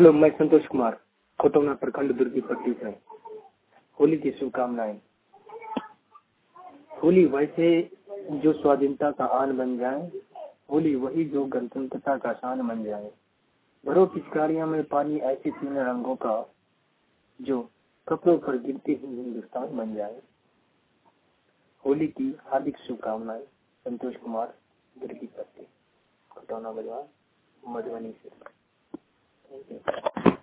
Hello, मैं संतोष कुमार, खटौना प्रखंड दुर्ग की पट्टी से। होली की शुभकामनाएं। होली वैसे जो स्वाधीनता का आन बन जाए, होली वही जो गणतंत्रता का शान बन जाए। भरो पिचकारियों में पानी ऐसे तीन रंगों का जो कपड़ों पर गिरते ही हिंदुस्तान बन जाए। होली की हार्दिक शुभकामनाएं। संतोष कुमार, दुर्ग की पट्टी, खटौना बाजार, मधुबनी से। Thank you.